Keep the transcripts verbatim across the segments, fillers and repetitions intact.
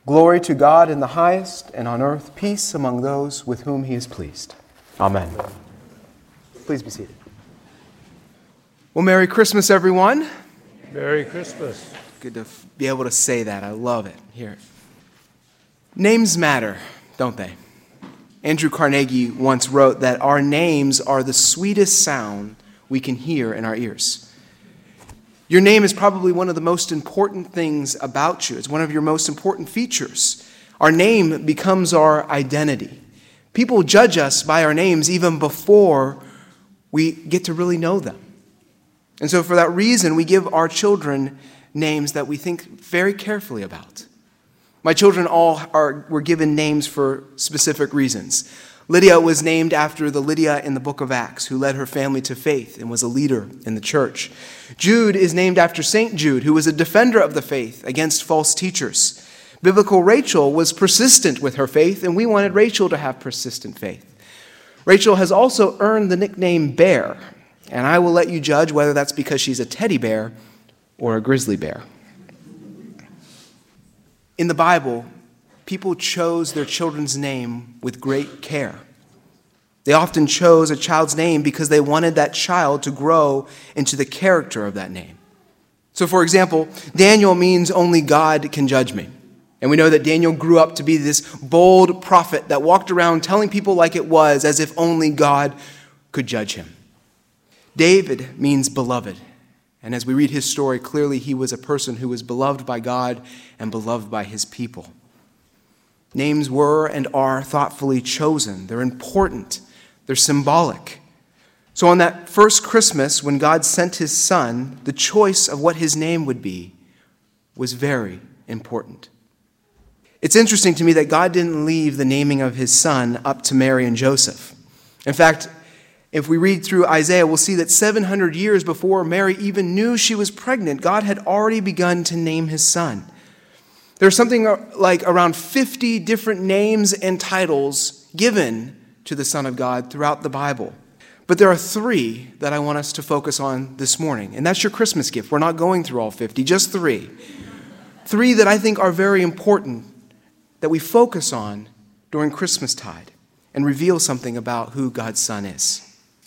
Glory to God in the highest, and on earth peace among those with whom he is pleased. Amen. Please be seated. Well, Merry Christmas, everyone. Merry Christmas. Good to be able to say that. I love it. Here. Names matter, don't they? Andrew Carnegie once wrote that our names are the sweetest sound we can hear in our ears. Your name is probably one of the most important things about you. It's one of your most important features. Our name becomes our identity. People judge us by our names even before we get to really know them. And so for that reason, we give our children names that we think very carefully about. My children all are were given names for specific reasons. Lydia was named after the Lydia in the book of Acts, who led her family to faith and was a leader in the church. Jude is named after Saint Jude, who was a defender of the faith against false teachers. Biblical Rachel was persistent with her faith, and we wanted Rachel to have persistent faith. Rachel has also earned the nickname Bear, and I will let you judge whether that's because she's a teddy bear or a grizzly bear. In the Bible, people chose their children's name with great care. They often chose a child's name because they wanted that child to grow into the character of that name. So, for example, Daniel means only God can judge me. And we know that Daniel grew up to be this bold prophet that walked around telling people like it was, as if only God could judge him. David means beloved. And as we read his story, clearly he was a person who was beloved by God and beloved by his people. Names were and are thoughtfully chosen. They're important. They're symbolic. So on that first Christmas, when God sent his son, the choice of what his name would be was very important. It's interesting to me that God didn't leave the naming of his son up to Mary and Joseph. In fact, if we read through Isaiah, we'll see that seven hundred years before Mary even knew she was pregnant, God had already begun to name his son. There's something like around fifty different names and titles given to the Son of God throughout the Bible. But there are three that I want us to focus on this morning, and that's your Christmas gift. We're not going through all fifty, just three. Three that I think are very important that we focus on during Christmastide and reveal something about who God's Son is.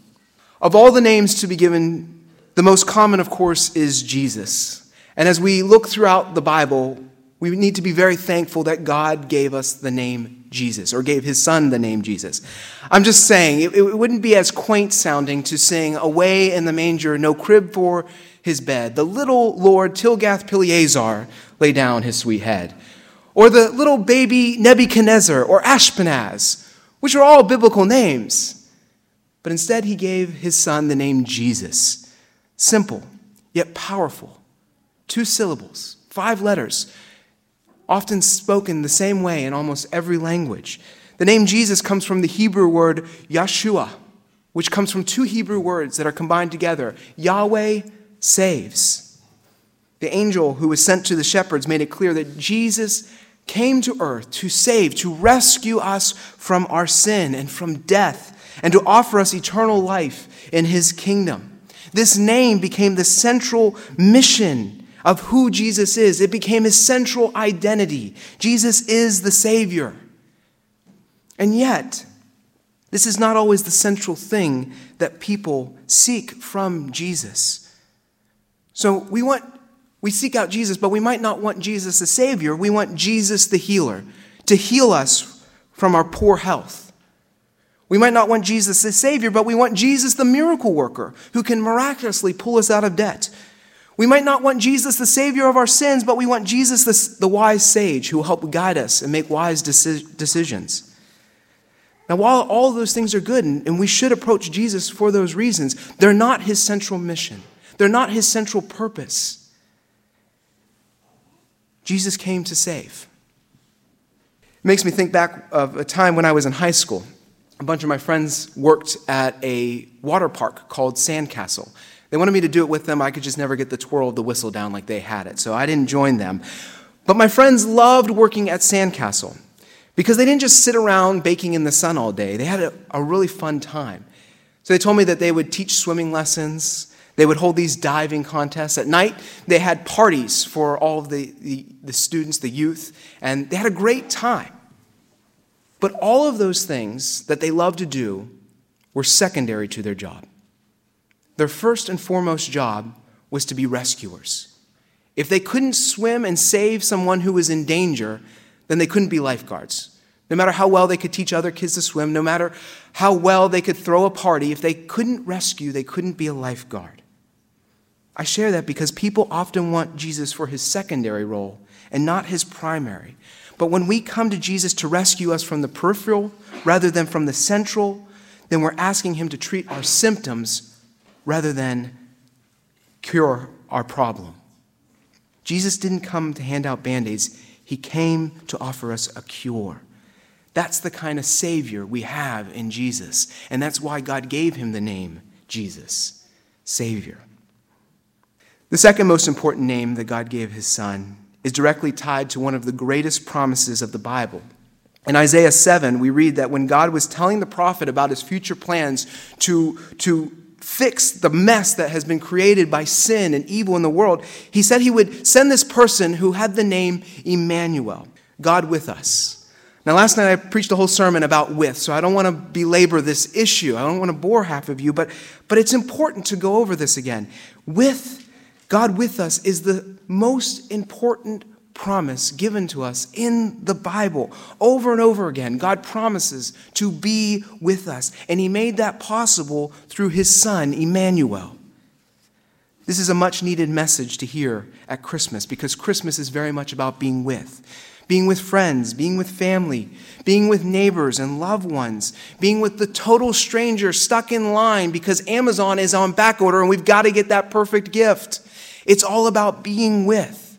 Of all the names to be given, the most common, of course, is Jesus. And as we look throughout the Bible, we need to be very thankful that God gave us the name Jesus, or gave his son the name Jesus. I'm just saying, it, it wouldn't be as quaint sounding to sing, "Away in the manger, no crib for his bed. The little Lord Tilgath-Pileser lay down his sweet head." Or the little baby Nebuchadnezzar or Ashpenaz, which are all biblical names. But instead, he gave his son the name Jesus. Simple, yet powerful. Two syllables, five letters, often spoken the same way in almost every language. The name Jesus comes from the Hebrew word Yeshua, which comes from two Hebrew words that are combined together. Yahweh saves. The angel who was sent to the shepherds made it clear that Jesus came to earth to save, to rescue us from our sin and from death, and to offer us eternal life in his kingdom. This name became the central mission of who Jesus is. It became his central identity. Jesus is the Savior. And yet, this is not always the central thing that people seek from Jesus. So we want, we seek out Jesus, but we might not want Jesus the Savior. We want Jesus the healer, to heal us from our poor health. We might not want Jesus the Savior, but we want Jesus the miracle worker who can miraculously pull us out of debt. We might not want Jesus the Savior of our sins, but we want Jesus the, the wise sage who will help guide us and make wise deci- decisions. Now, while all those things are good, and, and we should approach Jesus for those reasons, they're not his central mission. They're not his central purpose. Jesus came to save. It makes me think back of a time when I was in high school. A bunch of my friends worked at a water park called Sandcastle. They wanted me to do it with them. I could just never get the twirl of the whistle down like they had it, so I didn't join them. But my friends loved working at Sandcastle because they didn't just sit around baking in the sun all day. They had a, a really fun time. So they told me that they would teach swimming lessons. They would hold these diving contests. At night, they had parties for all of the, the, the students, the youth, and they had a great time. But all of those things that they loved to do were secondary to their job. Their first and foremost job was to be rescuers. If they couldn't swim and save someone who was in danger, then they couldn't be lifeguards. No matter how well they could teach other kids to swim, no matter how well they could throw a party, if they couldn't rescue, they couldn't be a lifeguard. I share that because people often want Jesus for his secondary role and not his primary. But when we come to Jesus to rescue us from the peripheral rather than from the central, then we're asking him to treat our symptoms rather than cure our problem. Jesus didn't come to hand out Band-Aids. He came to offer us a cure. That's the kind of Savior we have in Jesus. And that's why God gave him the name Jesus, Savior. The second most important name that God gave his Son is directly tied to one of the greatest promises of the Bible. In Isaiah seven, we read that when God was telling the prophet about his future plans to, to fix the mess that has been created by sin and evil in the world, he said he would send this person who had the name Emmanuel, God with us. Now, last night I preached a whole sermon about with, so I don't want to belabor this issue. I don't want to bore half of you, but, but it's important to go over this again. With, God with us is the most important promise given to us in the Bible. Over and over again, God promises to be with us, and he made that possible through his Son, Emmanuel. This is a much-needed message to hear at Christmas, because Christmas is very much about being with. Being with friends, being with family, being with neighbors and loved ones, being with the total stranger stuck in line because Amazon is on back order and we've got to get that perfect gift. It's all about being with.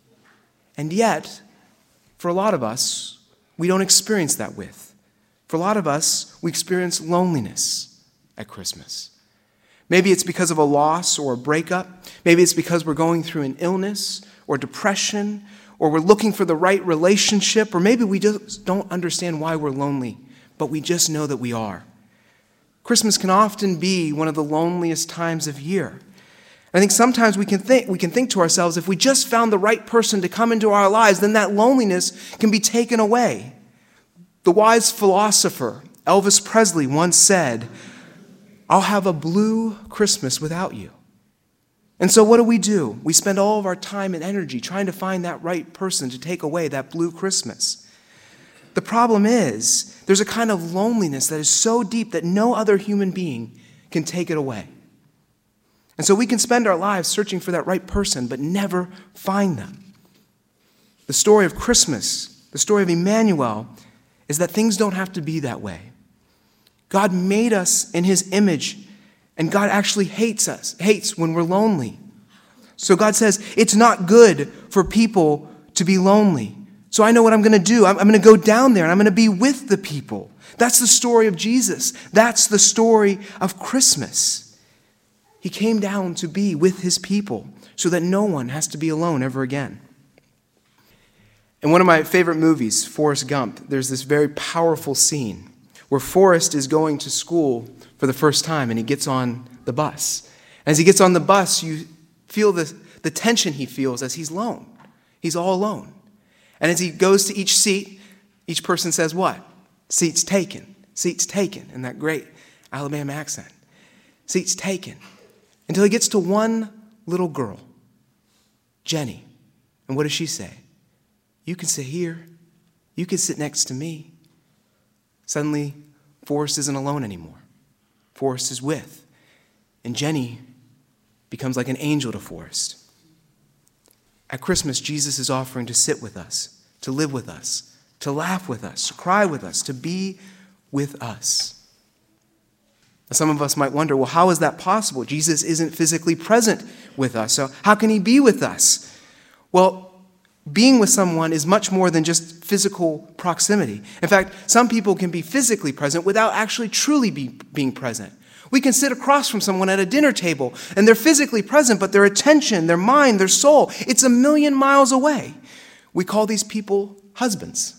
And yet, for a lot of us, we don't experience that with. For a lot of us, we experience loneliness at Christmas. Maybe it's because of a loss or a breakup. Maybe it's because we're going through an illness or depression, or we're looking for the right relationship, or maybe we just don't understand why we're lonely, but we just know that we are. Christmas can often be one of the loneliest times of year. I think sometimes we can think we can think to ourselves, if we just found the right person to come into our lives, then that loneliness can be taken away. The wise philosopher Elvis Presley once said, "I'll have a blue Christmas without you." And so what do we do? We spend all of our time and energy trying to find that right person to take away that blue Christmas. The problem is, there's a kind of loneliness that is so deep that no other human being can take it away. And so we can spend our lives searching for that right person, but never find them. The story of Christmas, the story of Emmanuel, is that things don't have to be that way. God made us in his image, and God actually hates us, hates when we're lonely. So God says, it's not good for people to be lonely. So I know what I'm going to do. I'm, I'm going to go down there and I'm going to be with the people. That's the story of Jesus. That's the story of Christmas. He came down to be with his people so that no one has to be alone ever again. In one of my favorite movies, Forrest Gump, there's this very powerful scene where Forrest is going to school for the first time, and he gets on the bus. As he gets on the bus, you feel the, the tension he feels as he's alone. He's all alone. And as he goes to each seat, each person says what? Seats taken. Seats taken, in that great Alabama accent. Seats taken. Until he gets to one little girl, Jenny. And what does she say? You can sit here. You can sit next to me. Suddenly, Forrest isn't alone anymore. Forrest is with. And Jenny becomes like an angel to Forrest. At Christmas, Jesus is offering to sit with us, to live with us, to laugh with us, to cry with us, to be with us. Now, some of us might wonder, well, how is that possible? Jesus isn't physically present with us, so how can he be with us? Well, being with someone is much more than just physical proximity. In fact, some people can be physically present without actually truly be, being present. We can sit across from someone at a dinner table, and they're physically present, but their attention, their mind, their soul, it's a million miles away. We call these people husbands.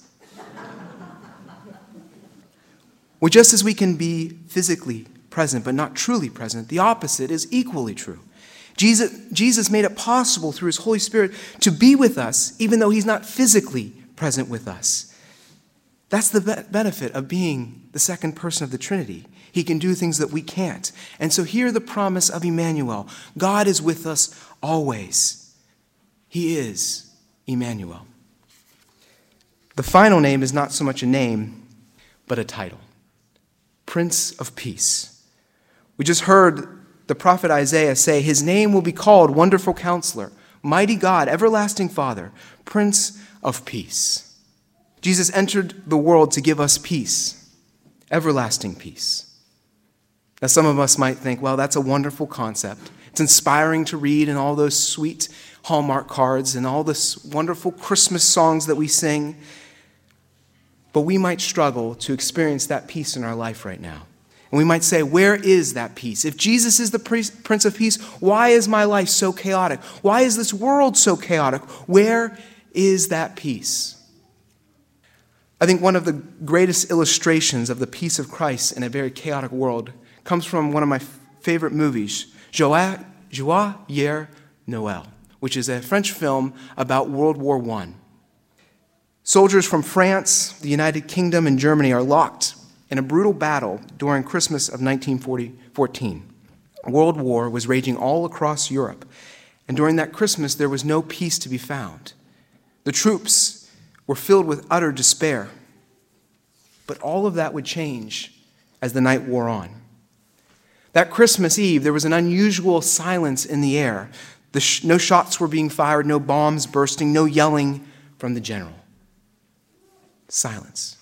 Well, just as we can be physically present but not truly present, the opposite is equally true. Jesus, Jesus made it possible through his Holy Spirit to be with us, even though he's not physically present with us. That's the be- benefit of being the second person of the Trinity. He can do things that we can't. And so hear the promise of Emmanuel. God is with us always. He is Emmanuel. The final name is not so much a name, but a title. Prince of Peace. We just heard the prophet Isaiah say, his name will be called Wonderful Counselor, Mighty God, Everlasting Father, Prince of Peace. Jesus entered the world to give us peace, everlasting peace. Now, some of us might think, well, that's a wonderful concept. It's inspiring to read in all those sweet Hallmark cards and all this wonderful Christmas songs that we sing. But we might struggle to experience that peace in our life right now. And we might say, where is that peace? If Jesus is the Prince of Peace, why is my life so chaotic? Why is this world so chaotic? Where is that peace? I think one of the greatest illustrations of the peace of Christ in a very chaotic world comes from one of my favorite movies, Joyeux Noel, which is a French film about World War One. Soldiers from France, the United Kingdom, and Germany are locked in a brutal battle during Christmas of nineteen fourteen. World War was raging all across Europe, and during that Christmas there was no peace to be found. The troops were filled with utter despair. But all of that would change as the night wore on. That Christmas Eve, there was an unusual silence in the air. The sh- no shots were being fired, no bombs bursting, no yelling from the general. Silence.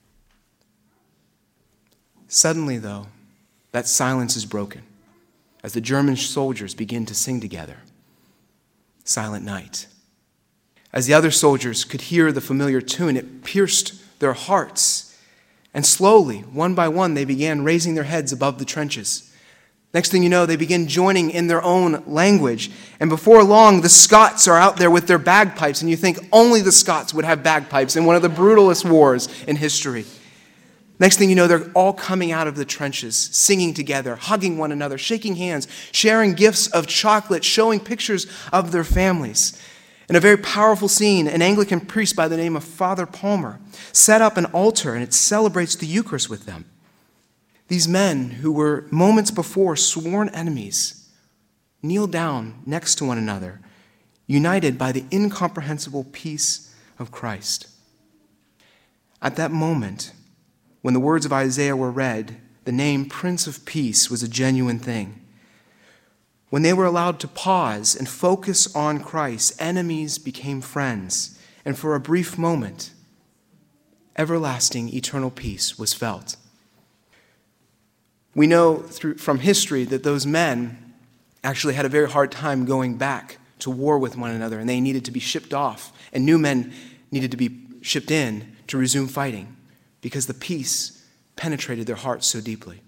Suddenly, though, that silence is broken as the German soldiers begin to sing together. Silent Night. As the other soldiers could hear the familiar tune, it pierced their hearts. And slowly, one by one, they began raising their heads above the trenches. Next thing you know, they begin joining in their own language. And before long, the Scots are out there with their bagpipes. And you think only the Scots would have bagpipes in one of the brutalest wars in history. Next thing you know, they're all coming out of the trenches, singing together, hugging one another, shaking hands, sharing gifts of chocolate, showing pictures of their families. In a very powerful scene, an Anglican priest by the name of Father Palmer set up an altar and it celebrates the Eucharist with them. These men who were moments before sworn enemies kneel down next to one another, united by the incomprehensible peace of Christ. At that moment, when the words of Isaiah were read, the name Prince of Peace was a genuine thing. When they were allowed to pause and focus on Christ, enemies became friends. And for a brief moment, everlasting, eternal peace was felt. We know through, from history that those men actually had a very hard time going back to war with one another, and they needed to be shipped off, and new men needed to be shipped in to resume fighting because the peace penetrated their hearts so deeply.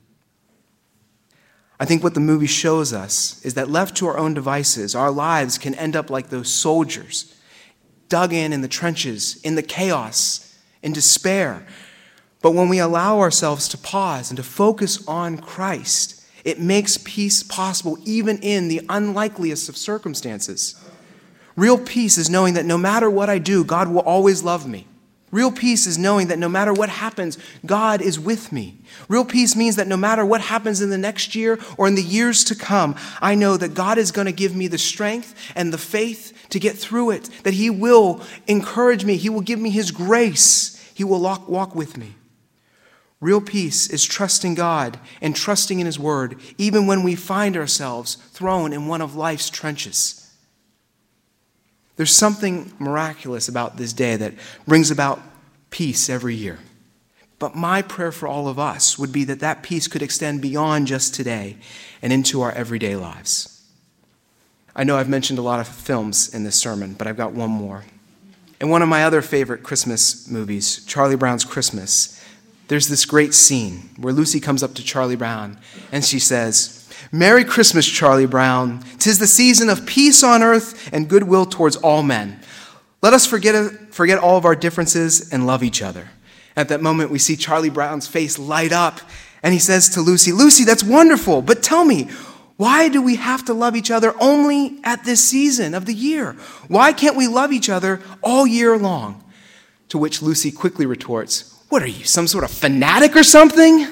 I think what the movie shows us is that left to our own devices, our lives can end up like those soldiers, dug in in the trenches, in the chaos, in despair. But when we allow ourselves to pause and to focus on Christ, it makes peace possible even in the unlikeliest of circumstances. Real peace is knowing that no matter what I do, God will always love me. Real peace is knowing that no matter what happens, God is with me. Real peace means that no matter what happens in the next year or in the years to come, I know that God is going to give me the strength and the faith to get through it, that he will encourage me. He will give me his grace. He will walk, walk with me. Real peace is trusting God and trusting in his word, even when we find ourselves thrown in one of life's trenches. There's something miraculous about this day that brings about peace every year. But my prayer for all of us would be that that peace could extend beyond just today and into our everyday lives. I know I've mentioned a lot of films in this sermon, but I've got one more. In one of my other favorite Christmas movies, Charlie Brown's Christmas, there's this great scene where Lucy comes up to Charlie Brown and she says, "Merry Christmas, Charlie Brown. 'Tis the season of peace on earth and goodwill towards all men. Let us forget, forget all of our differences and love each other." At that moment, we see Charlie Brown's face light up, and he says to Lucy, "Lucy, that's wonderful, but tell me, Why do we have to love each other only at this season of the year? Why can't we love each other all year long? To which Lucy quickly retorts, what are you, some sort of fanatic or something?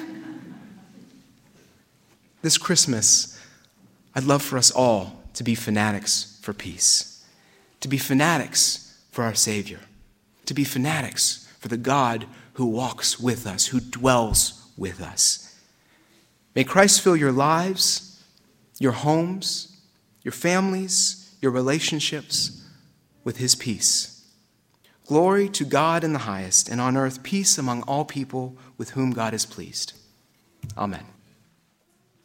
This Christmas, I'd love for us all to be fanatics for peace, to be fanatics for our Savior, to be fanatics for the God who walks with us, who dwells with us. May Christ fill your lives, your homes, your families, your relationships with his peace. Glory to God in the highest, and on earth peace among all people with whom God is pleased. Amen.